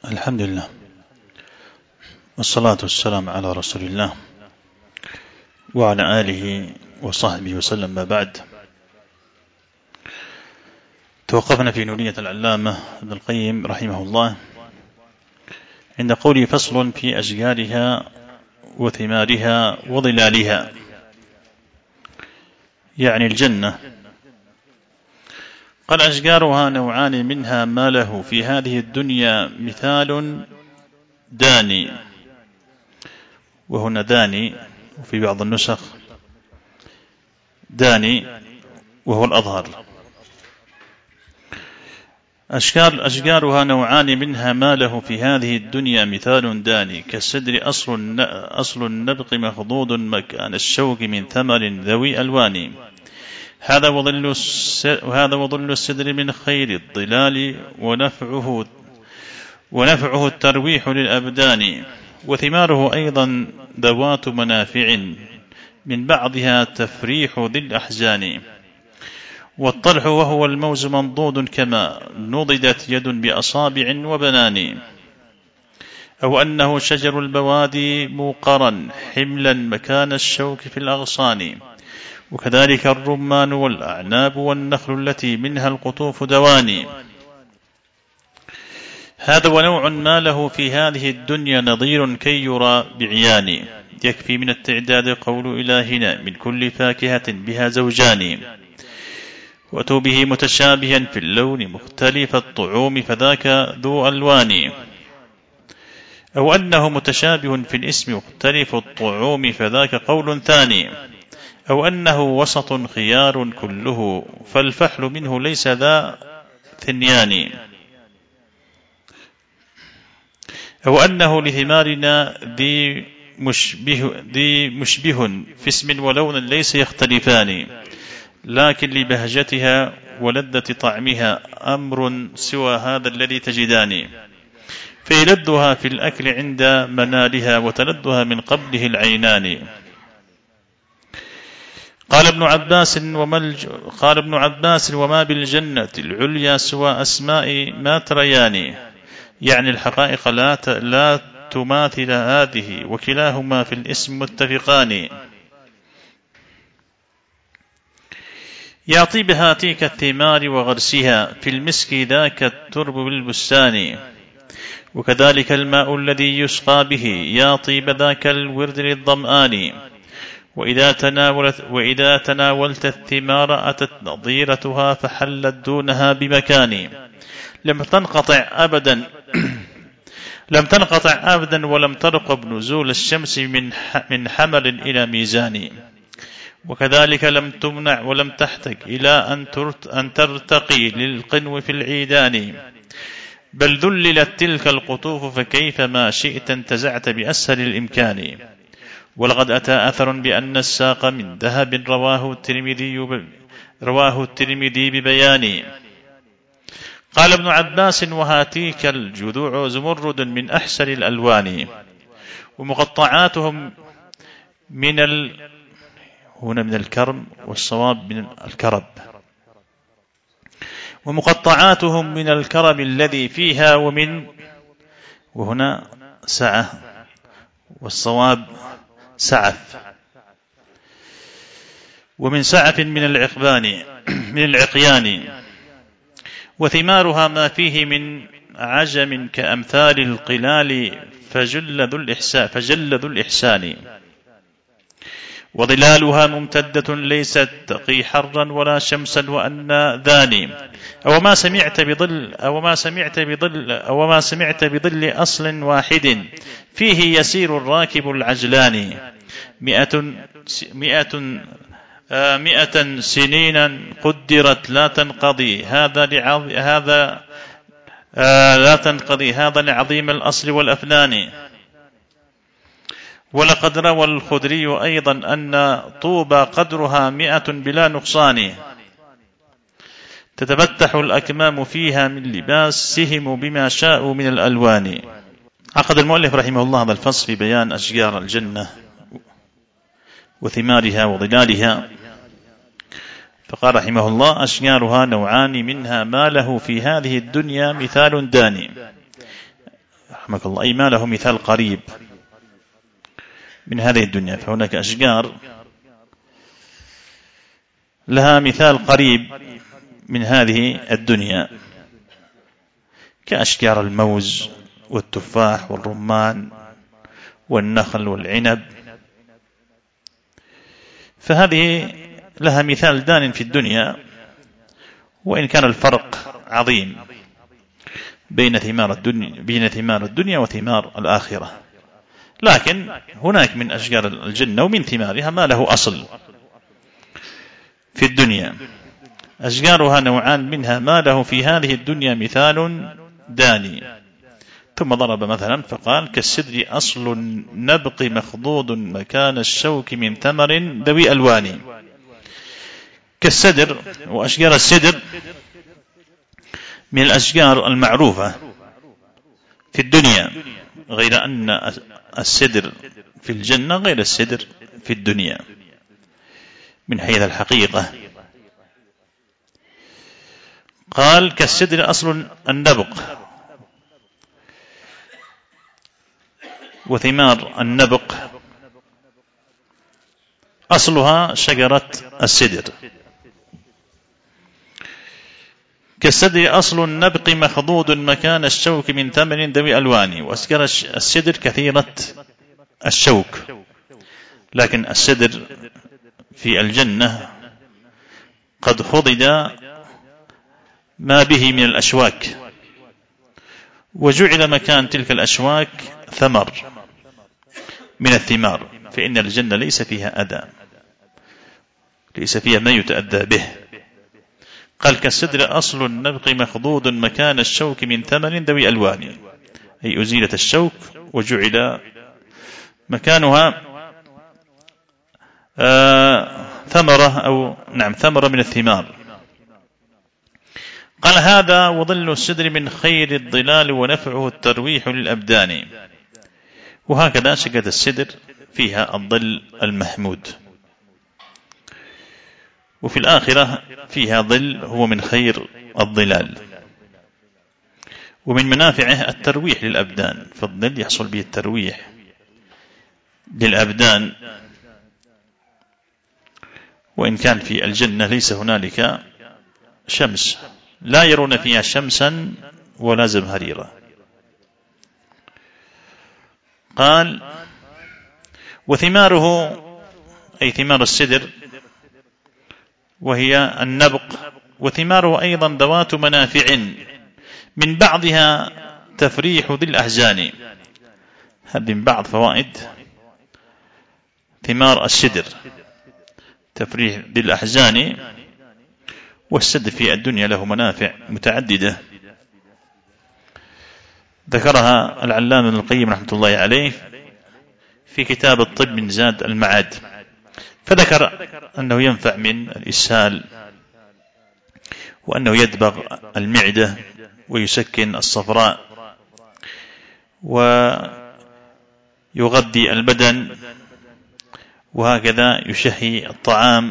الحمد لله والصلاة والسلام على رسول الله وعلى آله وصحبه وسلم. ما بعد، توقفنا في نونية العلامة ابن القيم رحمه الله عند قوله: فصل في أشجارها وثمارها وظلالها، يعني الجنة. قال: أشجارها نوعان، منها ما له في هذه الدنيا مثال داني، وهنا داني، وفي بعض النسخ داني وهو الأظهر. أشجارها نوعان، منها ما له في هذه الدنيا مثال داني، كالسدر أصل النبق مخضوض مكان الشوك من ثمر ذوي ألوان. هذا وظل السدر من خير الظلال، ونفعه الترويح للأبدان. وثماره أيضا ذوات منافع، من بعضها تفريح ذي الأحزان. والطلح وهو الموز منضود، كما نضدت يد بأصابع وبنان. أو أنه شجر البوادي موقرا، حملا مكان الشوك في الأغصان. وكذلك الرمان والأعناب والنخل التي منها القطوف دواني. هذا ونوع ما له في هذه الدنيا نظير كي يرى بعيان. يكفي من التعداد قول إلهنا: من كل فاكهة بها زوجان. وأتوا به متشابها في اللون مختلف الطعوم، فذاك ذو ألوان. أو أنه متشابه في الاسم مختلف الطعوم، فذاك قول ثاني. أو أنه وسط خيار كله، فالفحل منه ليس ذا ثنيان. أو أنه لثمارنا ذي مشبه في اسم ولون ليس يختلفان، لكن لبهجتها ولذة طعمها أمر سوى هذا الذي تجدان. فيلذها في الأكل عند منالها، وتلذها من قبله العينان. قال ابن عباس: وما بالجنة العليا سوى أسماء ما تريان. يعني الحقائق لا تماثل هذه، وكلاهما في الاسم متفقان. يا طيب هاتيك الثمار وغرسها، في المسك ذاك الترب بالبستان. وكذلك الماء الذي يسقى به، يا طيب ذاك الورد للظمآن. وإذا تناولت الثمار أتت نظيرتها، فحلت دونها بمكان. لم تنقطع أبدا ولم ترقب نزول الشمس من حمل إلى ميزان. وكذلك لم تمنع ولم تحتج إلى أن ترتقي للقنو في العيدان. بل ذللت تلك القطوف، فكيف ما شئت انتزعت بأسهل الإمكان. ولقد أتى أثر بأن الساق من ذهب، رواه الترمذي ببيان. قال ابن عباس: وهاتيك الجذوع زمرد من أحسن الألوان. ومقطعاتهم هنا من الكرم، والصواب من الكرب. ومقطعاتهم من الكرم الذي فيها، وهنا سعة، والصواب سعف. ومن سعف من العقيان. وثمارها ما فيه من عجم كأمثال القلال، فجل ذو الإحسان. وظلالها ممتدة ليست تقي حرا ولا شمسا، وأن ذاني. أو ما سمعت بظل أصل واحد، فيه يسير الراكب العجلان. 100 سنين قدرت لا تنقضي، هذا لعظيم الأصل والأفنان. ولقد روى الخدري أيضا أن طوبى قدرها 100 بلا نقصان، تتفتح الأكمام فيها من لباسهم بما شاءوا من الألوان. عقد المؤلف رحمه الله هذا الفصل في بيان أشجار الجنة وثمارها وظلالها، فقال رحمه الله: أشجارها نوعان، منها ما له في هذه الدنيا مثال داني. رحمك الله، أي ما له مثال قريب من هذه الدنيا. فهناك أشجار لها مثال قريب من هذه الدنيا، كأشجار الموز والتفاح والرمان والنخل والعنب، فهذه لها مثال دان في الدنيا، وإن كان الفرق عظيم بين ثمار الدنيا وثمار الآخرة، لكن هناك من أشجار الجنة ومن ثمارها ما له أصل في الدنيا. أشجارها نوعان، منها ما له في هذه الدنيا مثال داني. ثم ضرب مثلا فقال: كالسدر أصل النبق مخضوض مكان الشوك من ثمر ذوي ألوان. كالسدر، وأشجار السدر من الأشجار المعروفة في الدنيا، غير أن السدر في الجنة غير السدر في الدنيا من حيث الحقيقة. قال: كالسدر أصل النبق، وثمار النبق أصلها شجرة السدر. كالسدر أصل النبق مخضوض مكان الشوك من ثمر ذوي ألوان. وأشجار السدر كثيرة الشوك، لكن السدر في الجنة قد خضد ما به من الأشواك، وجعل مكان تلك الأشواك ثمر من الثمار، فإن الجنة ليس فيها أذى، ليس فيها ما يتأذى به. قال: كالسدر أصل النبق مخضوض مكان الشوك من ثمر ذوي ألوان، أي أزيلت الشوك وجعل مكانها ثمرة، أو نعم ثمرة من الثمار. قال: هذا وظل السدر من خير الظلال ونفعه الترويح للأبدان. وهكذا شجرة السدر فيها الظل المحمود، وفي الآخرة فيها ظل هو من خير الظلال، ومن منافعه الترويح للأبدان، فالظل يحصل به الترويح للأبدان. وإن كان في الجنة ليس هنالك شمس، لا يرون فيها شمسا ولا زمهريرا. قال: وثماره، أي ثمار السدر وهي النبق، وثماره أيضا ذوات منافع، من بعضها تفريح ذي الأحزان. هذه من بعض فوائد ثمار السدر، تفريح ذي الأحزان. والسدر في الدنيا له منافع متعددة ذكرها العلامة ابن القيم رحمة الله عليه في كتاب الطب من زاد المعاد، فذكر أنه ينفع من الإسهال، وأنه يدبغ المعدة ويسكن الصفراء ويغذي البدن، وهكذا يشهي الطعام.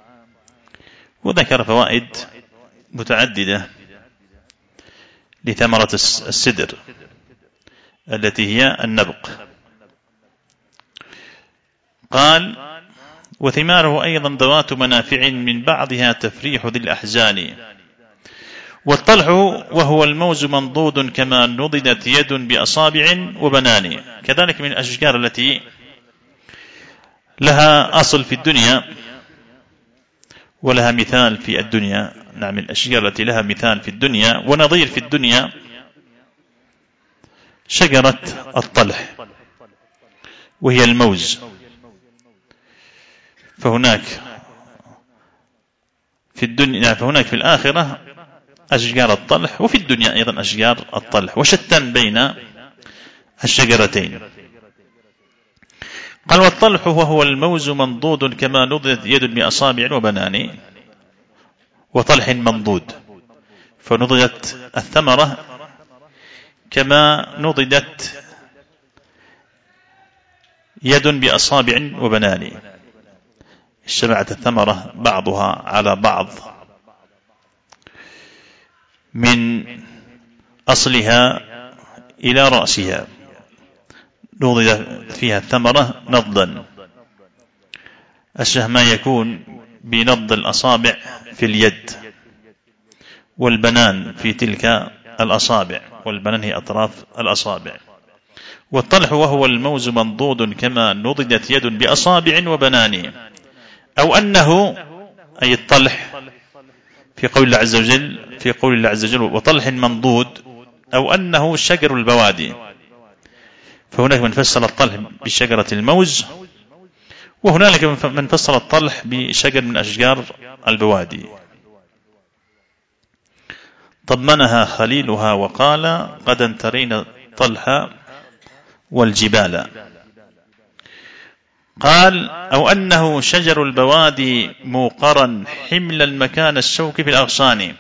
وذكر فوائد متعددة لثمرة السدر التي هي النبق. قال: وثماره أيضا ذوات منافع، من بعضها تفريح ذي الأحزان. والطلح وهو الموز منضود كما نضدت يد بأصابع وبنان. كذلك من الأشجار التي لها أصل في الدنيا ولها مثال في الدنيا. نعم، من الأشجار التي لها مثال في الدنيا ونظير في الدنيا شجرة الطلح، وهي الموز. فهناك في الدنيا، فهناك في الآخرة أشجار الطلح، وفي الدنيا أيضا أشجار الطلح، وشتان بين الشجرتين. قال: والطلح وهو الموز منضود كما نضدت يد بأصابع وبنان. وطلح منضود، فنضدت الثمرة كما نضدت يد بأصابع وبنان، اجتمعت الثمرة بعضها على بعض من أصلها إلى رأسها، نضج فيها الثمرة نضلا أشبه ما يكون بنض الأصابع في اليد، والبنان في تلك الأصابع، والبنان هي أطراف الأصابع. والطلح وهو الموز منضود كما نضجت يد بأصابع وبنان، أو أنه أي الطلح في قول الله عز وجل وطلح منضود، أو أنه شجر البوادي. فهناك من فسر الطلح بشجرة الموز، وهنالك من فسر الطلح بشجر من أشجار البوادي. طمنها خليلها وقال قد انترين الطلح والجبال. قال أو أنه شجر البوادي موقرا حمل المكان الشوك في الأغصان.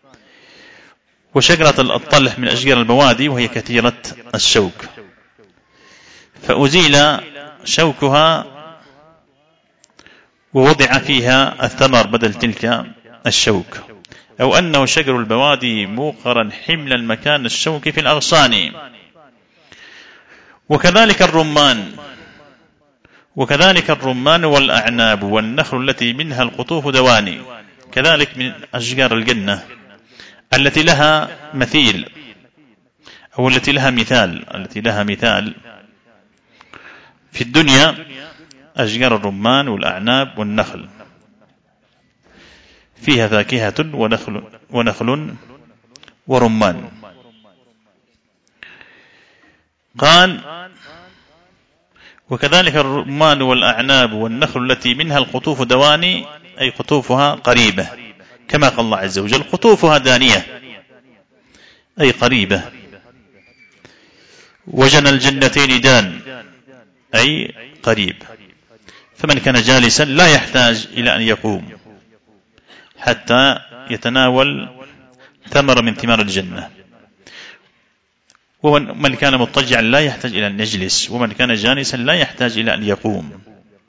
وشجرة الطلح من أشجار البوادي وهي كثيرة الشوك، فأزيل شوكها ووضع فيها الثمر بدل تلك الشوك. أو أنه شجر البوادي موقرا حمل المكان الشوك في الأغصان. وكذلك الرمان والأعناب والنخل التي منها القطوف دواني، كذلك من أشجار الجنة التي لها مثيل، أو التي لها مثال في الدنيا، أشجار الرمان والأعناب والنخل فيها فاكهة ونخل ورمان. قال وكذلك الرمان والأعناب والنخل التي منها القطوف دواني، أي قطوفها قريبة، كما قال الله عز وجل قطوفها دانية أي قريبة. وجنى الجنتين دان أي قريب، فمن كان جالسا لا يحتاج إلى أن يقوم حتى يتناول ثمر من ثمار الجنة، ومن كان مضطجعا لا يحتاج إلى أن يجلس، ومن كان جالسا لا يحتاج إلى أن يقوم.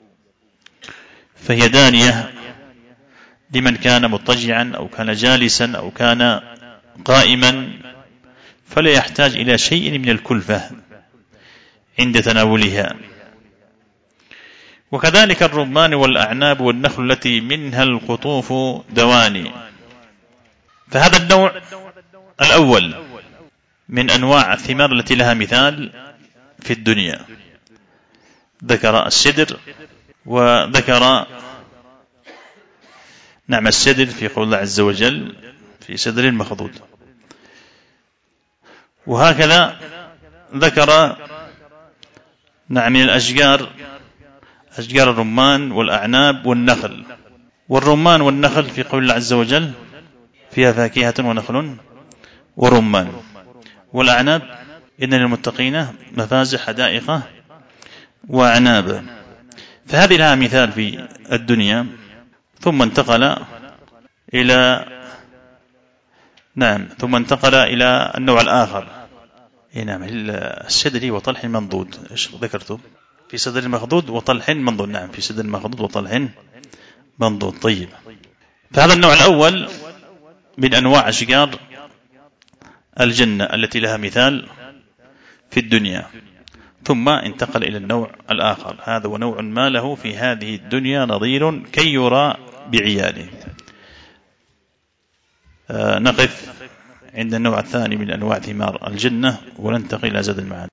فهي دانية لمن كان مضطجعا أو كان جالسا أو كان قائما، فلا يحتاج إلى شيء من الكلفة عند تناولها. وكذلك الرمان والأعناب والنخل التي منها القطوف دواني. فهذا النوع الأول من أنواع الثمار التي لها مثال في الدنيا. ذكر السدر، وذكر نعم السدر في قول الله عز وجل في سدر مخضود. وهكذا ذكر نعم من الأشجار أشجار الرمان والأعناب والنخل. والرمان والنخل في قول الله عز وجل فيها فاكهة ونخل ورمان. والأعناب إن للمتقين مفازح حدائق وأعناب. فهذه لها مثال في الدنيا. ثم انتقل إلى النوع الآخر. نعم السدري وطلح منضود، ايش ذكرته في سدر مخضود وطلح منضود؟ نعم في سدر مخضود وطلح منضود. طيب، فهذا النوع الأول من أنواع أشجار الجنة التي لها مثال في الدنيا. ثم انتقل إلى النوع الآخر، هذا ونوع ما له في هذه الدنيا نظير كي يرى بعيانه. نقف عند النوع الثاني من أنواع ثمار الجنة وننتقل إلى زاد المعاد.